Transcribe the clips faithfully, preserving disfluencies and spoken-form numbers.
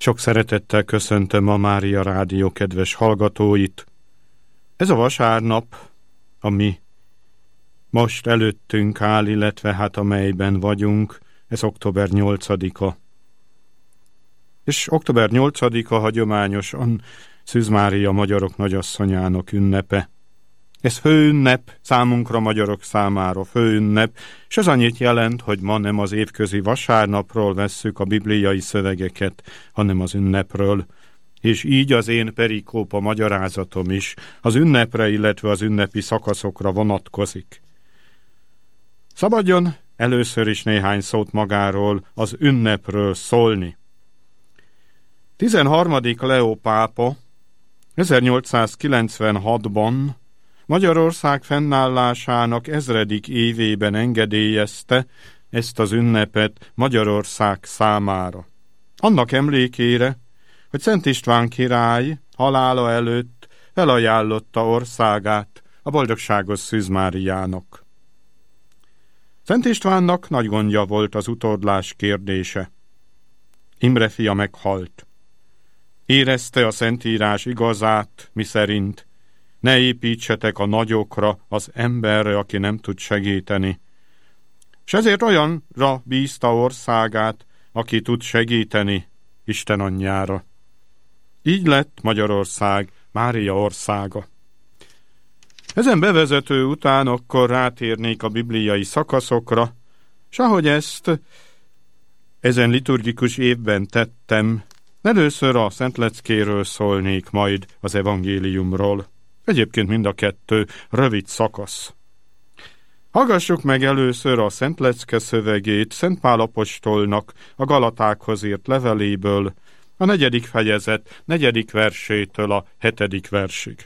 Sok szeretettel köszöntöm a Mária Rádió kedves hallgatóit. Ez a vasárnap, ami most előttünk áll, illetve hát amelyben vagyunk, ez október nyolcadika. És október nyolcadika hagyományosan Szűz Mária magyarok nagyasszonyának ünnepe. Ez főünnep, számunkra magyarok számára főünnep, és ez annyit jelent, hogy ma nem az évközi vasárnapról vesszük a bibliai szövegeket, hanem az ünnepről. És így az én perikópa magyarázatom is az ünnepre, illetve az ünnepi szakaszokra vonatkozik. Szabadjon először is néhány szót magáról, az ünnepről szólni. tizenharmadik Leó pápa ezernyolcszázkilencvenhatban Magyarország fennállásának ezredik évében engedélyezte ezt az ünnepet Magyarország számára. Annak emlékére, hogy Szent István király halála előtt felajánlotta országát a boldogságos Szűz Máriának. Szent Istvánnak nagy gondja volt az utódlás kérdése. Imre fia meghalt. Érezte a Szentírás igazát, miszerint ne építsetek a nagyokra, az emberre, aki nem tud segíteni. És ezért olyanra bízta országát, aki tud segíteni, Isten anyjára. Így lett Magyarország Mária országa. Ezen bevezető után akkor rátérnék a bibliai szakaszokra, és ahogy ezt ezen liturgikus évben tettem, először a Szentleckéről szólnék, majd az evangéliumról. Egyébként mind a kettő rövid szakasz. Hallgassuk meg először a Szentlecke szövegét Szent Pál apostolnak a Galatákhoz írt leveléből, a negyedik fejezet negyedik versétől a hetedik versig.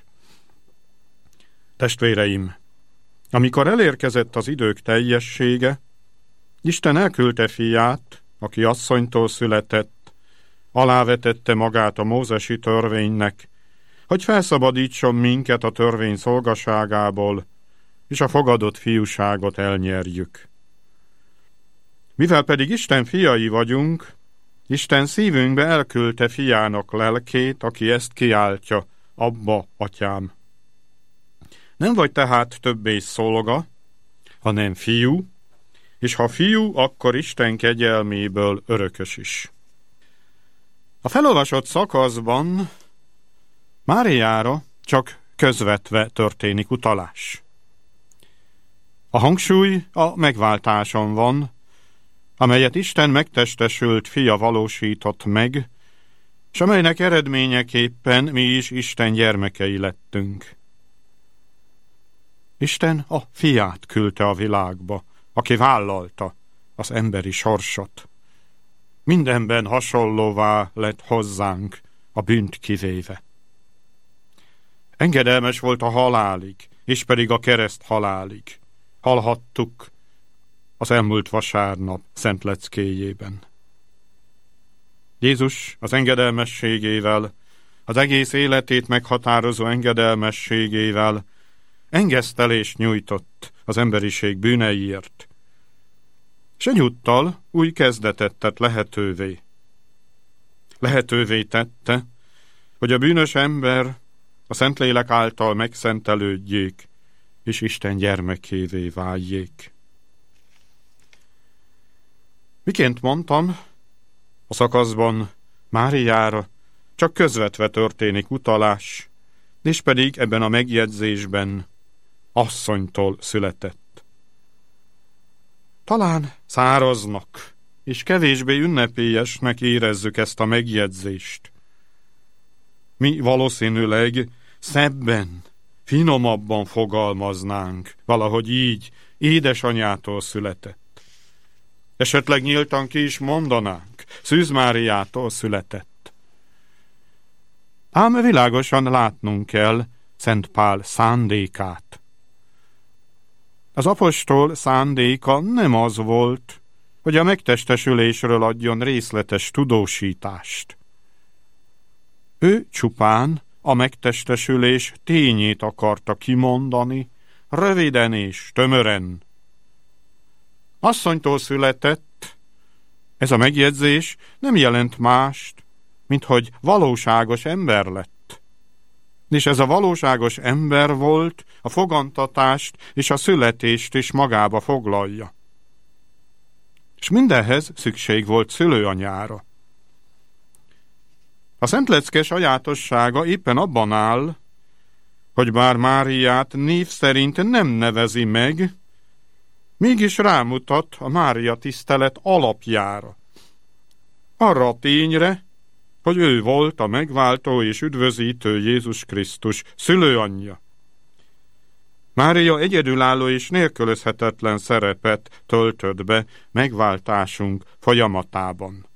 Testvéreim, amikor elérkezett az idők teljessége, Isten elküldte fiát, aki asszonytól született, alávetette magát a mózesi törvénynek, hogy felszabadítson minket a törvény szolgaságából, és a fogadott fiúságot elnyerjük. Mivel pedig Isten fiai vagyunk, Isten szívünkbe elküldte fiának lelkét, aki ezt kiáltja, Abba, atyám. Nem vagy tehát többé szolga, hanem fiú, és ha fiú, akkor Isten kegyelméből örökös is. A felolvasott szakaszban Máriára csak közvetve történik utalás. A hangsúly a megváltáson van, amelyet Isten megtestesült fia valósított meg, és amelynek eredményeképpen mi is Isten gyermekei lettünk. Isten a fiát küldte a világba, aki vállalta az emberi sorsot. Mindenben hasonlóvá lett hozzánk, a bűnt kivéve. Engedelmes volt a halálig, és pedig a kereszt halálig. Hallhattuk az elmúlt vasárnap Szentleckéjében. Jézus az engedelmességével, az egész életét meghatározó engedelmességével engesztelést nyújtott az emberiség bűneiért, és egyúttal új kezdetet tett lehetővé. Lehetővé tette, hogy a bűnös ember a Szentlélek által megszentelődjék, és Isten gyermekévé váljék. Miként mondtam, a szakaszban Máriára csak közvetve történik utalás, és pedig ebben a megjegyzésben asszonytól született. Talán száraznak, és kevésbé ünnepélyesnek érezzük ezt a megjegyzést. Mi valószínűleg szebben, finomabban fogalmaznánk, valahogy így, édesanyától született. Esetleg nyíltan ki is mondanánk, Szűz Máriától született. Ám világosan látnunk kell Szent Pál szándékát. Az apostol szándéka nem az volt, hogy a megtestesülésről adjon részletes tudósítást. Ő csupán a megtestesülés tényét akarta kimondani, röviden és tömören. Asszonytól született, ez a megjegyzés nem jelent mást, mint hogy valóságos ember lett. És ez a valóságos ember volt, a fogantatást és a születést is magába foglalja. És mindenhez szükség volt szülőanyára. A Szent Lecke sajátossága éppen abban áll, hogy bár Máriát név szerint nem nevezi meg, mégis rámutat a Mária tisztelet alapjára. Arra a tényre, hogy ő volt a megváltó és üdvözítő Jézus Krisztus szülőanyja. Mária egyedülálló és nélkülözhetetlen szerepet töltött be megváltásunk folyamatában.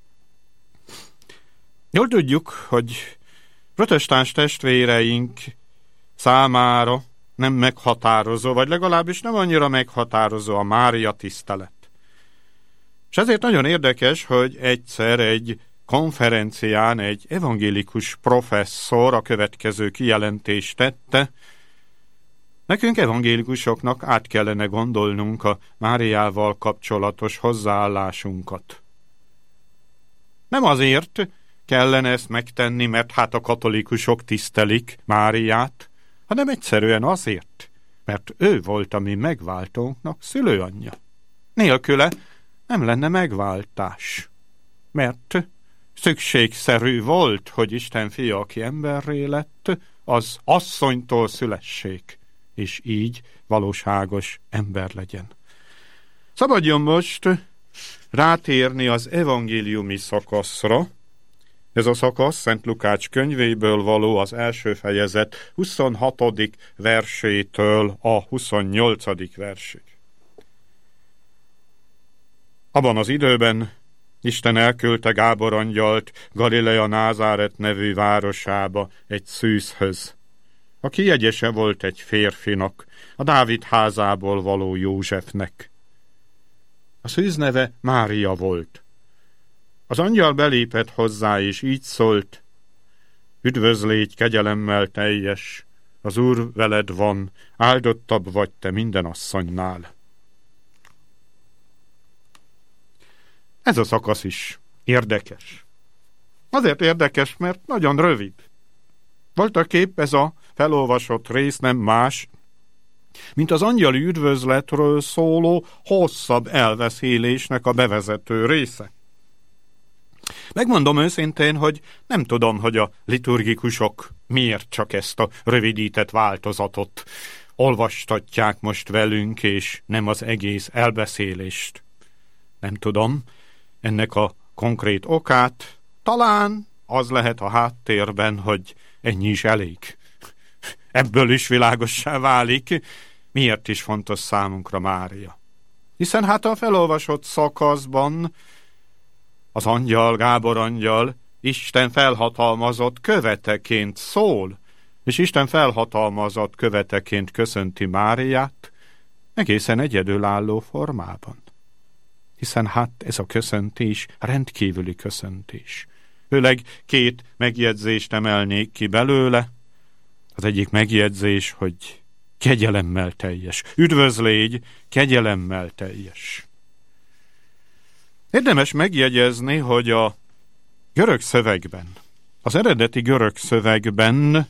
Jól tudjuk, hogy protestáns testvéreink számára nem meghatározó, vagy legalábbis nem annyira meghatározó a Mária tisztelet. És ezért nagyon érdekes, hogy egyszer egy konferencián egy evangélikus professzor a következő kijelentést tette: nekünk evangélikusoknak át kellene gondolnunk a Máriával kapcsolatos hozzáállásunkat. Nem azért kellene ezt megtenni, mert hát a katolikusok tisztelik Máriát, hanem egyszerűen azért, mert ő volt a mi megváltónknak szülőanyja. Nélküle nem lenne megváltás, mert szükségszerű volt, hogy Isten fia, aki emberré lett, az asszonytól szülessék, és így valóságos ember legyen. Szabadjon most rátérni az evangéliumi szakaszra. Ez a szakasz Szent Lukács könyvéből való, az első fejezet huszonhatodik versétől a huszonnyolcadik versig. Abban az időben Isten elküldte Gábor angyalt Galilea Názáret nevű városába egy szűzhöz, aki jegyese volt egy férfinak, a Dávid házából való Józsefnek. A szűz neve Mária volt. Az angyal belépett hozzá, és így szólt: üdvözlégy, kegyelemmel teljes, az Úr veled van, áldottabb vagy te minden asszonynál. Ez a szakasz is érdekes. Azért érdekes, mert nagyon rövid. Voltaképp ez a felolvasott rész nem más, mint az angyali üdvözletről szóló hosszabb elbeszélésnek a bevezető része. Megmondom őszintén, hogy nem tudom, hogy a liturgikusok miért csak ezt a rövidített változatot olvastatják most velünk, és nem az egész elbeszélést. Nem tudom ennek a konkrét okát. Talán az lehet a háttérben, hogy ennyi is elég. Ebből is világossá válik, miért is fontos számunkra Mária. Hiszen hát a felolvasott szakaszban az angyal, Gábor angyal Isten felhatalmazott követeként szól, és Isten felhatalmazott követeként köszönti Máriát egészen egyedülálló formában. Hiszen hát ez a köszöntés rendkívüli köszöntés. Főleg két megjegyzést emelnék ki belőle. Az egyik megjegyzés, hogy kegyelemmel teljes. Üdvözlégy, kegyelemmel teljes. Érdemes megjegyezni, hogy a görög szövegben, az eredeti görög szövegben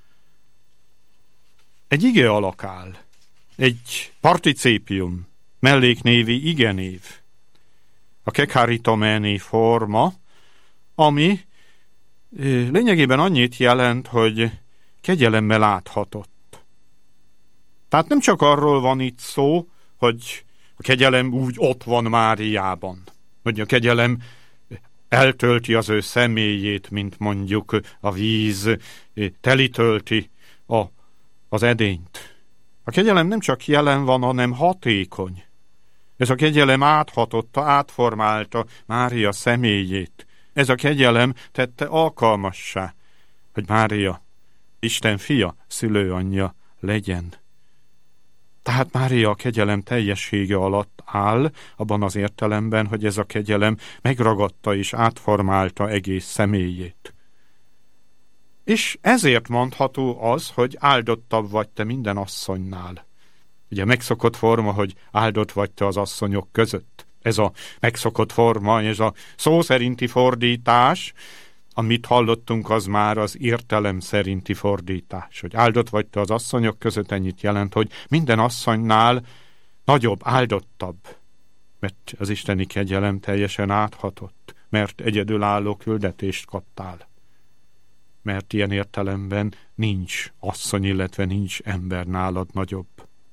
egy ige alak áll, egy particépium, melléknévi igenév, a kekaritomeni forma, ami lényegében annyit jelent, hogy kegyelemmel áthatott. Tehát nem csak arról van itt szó, hogy a kegyelem úgy ott van Máriában, hogy a kegyelem eltölti az ő személyét, mint mondjuk a víz telítölti a, az edényt. A kegyelem nem csak jelen van, hanem hatékony. Ez a kegyelem áthatotta, átformálta Mária személyét. Ez a kegyelem tette alkalmassá, hogy Mária Isten fia, szülőanyja legyen. Tehát Mária a kegyelem teljessége alatt áll, abban az értelemben, hogy ez a kegyelem megragadta és átformálta egész személyét. És ezért mondható az, hogy áldottabb vagy te minden asszonynál. Ugye megszokott forma, hogy áldott vagy te az asszonyok között. Ez a megszokott forma, ez a szó szerinti fordítás, Amit hallottunk, az már az értelem szerinti fordítás, hogy áldott vagy te az asszonyok között, ennyit jelent, hogy minden asszonynál nagyobb, áldottabb, mert az isteni kegyelem teljesen áthatott, mert egyedülálló küldetést kaptál. Mert ilyen értelemben nincs asszony, illetve nincs ember nálad nagyobb.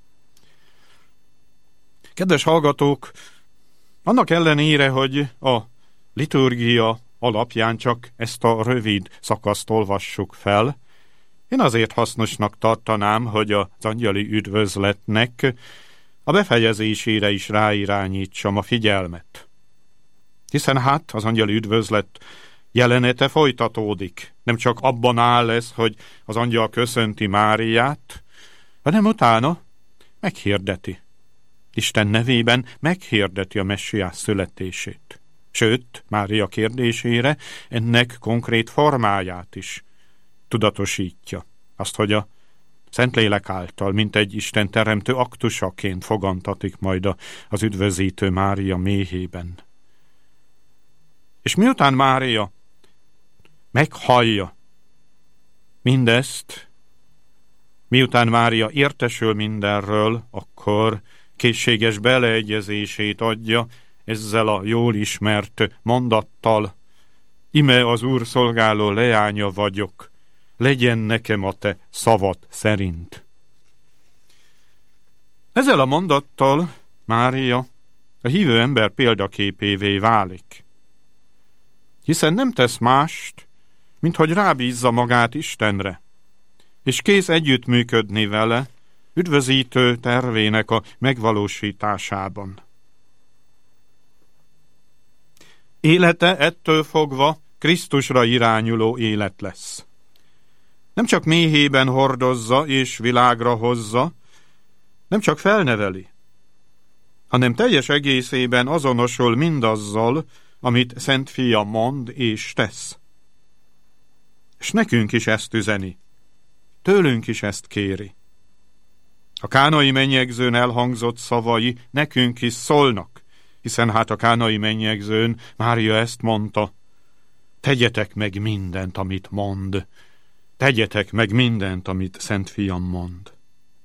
Kedves hallgatók, annak ellenére, hogy a liturgia alapján csak ezt a rövid szakaszt olvassuk fel, én azért hasznosnak tartanám, hogy az angyali üdvözletnek a befejezésére is ráirányítsam a figyelmet. Hiszen hát az angyali üdvözlet jelenete folytatódik. Nem csak abban áll ez, hogy az angyal köszönti Máriát, hanem utána meghirdeti. Isten nevében meghirdeti a messiás születését. Sőt, Mária kérdésére ennek konkrét formáját is tudatosítja. Azt, hogy a Szentlélek által, mint egy Isten teremtő aktusaként fogantatik majd az üdvözítő Mária méhében. És miután Mária meghallja mindezt, miután Mária értesül mindenről, akkor készséges beleegyezését adja ezzel a jól ismert mondattal: ime az Úr szolgáló leánya vagyok, legyen nekem a te szavad szerint. Ezzel a mondattal Mária a hívő ember példaképévé válik, hiszen nem tesz mást, mint hogy rábízza magát Istenre, és kész együttműködni vele üdvözítő tervének a megvalósításában. Élete ettől fogva Krisztusra irányuló élet lesz. Nem csak méhében hordozza és világra hozza, nem csak felneveli, hanem teljes egészében azonosul mindazzal, amit Szent Fia mond és tesz. És nekünk is ezt üzeni, tőlünk is ezt kéri. A kánai mennyegzőn elhangzott szavai nekünk is szólnak, hiszen hát a kánai mennyegzőn Mária ezt mondta: tegyetek meg mindent, amit mond, tegyetek meg mindent, amit Szent Fiam mond.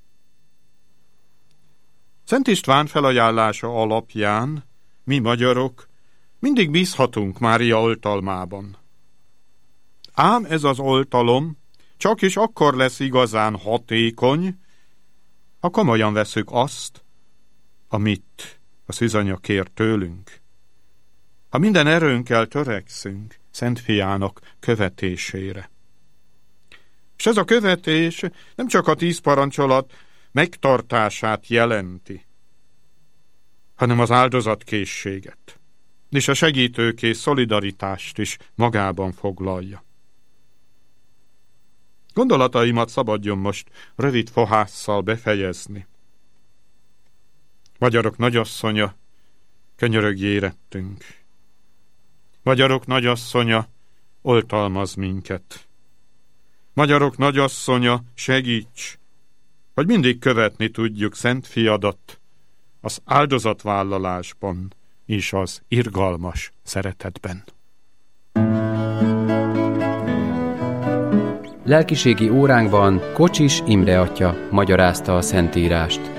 Szent István felajánlása alapján mi magyarok mindig bízhatunk Mária oltalmában. Ám ez az oltalom csak is akkor lesz igazán hatékony, ha komolyan veszük azt, amit a szűzanya kér tőlünk. Ha minden erőnkkel törekszünk Szent Fiának követésére. És ez a követés nem csak a tíz parancsolat megtartását jelenti, hanem az áldozatkészséget, és a segítőkész szolidaritást is magában foglalja. Gondolataimat szabadjon most rövid fohásszal befejezni. Magyarok nagyasszonya, könyörögjé érettünk. Magyarok nagyasszonya, oltalmaz minket. Magyarok nagyasszonya, segíts, hogy mindig követni tudjuk Szent Fiadat az áldozatvállalásban és az irgalmas szeretetben. Lelkiségi óránkban Kocsis Imre atya magyarázta a Szentírást.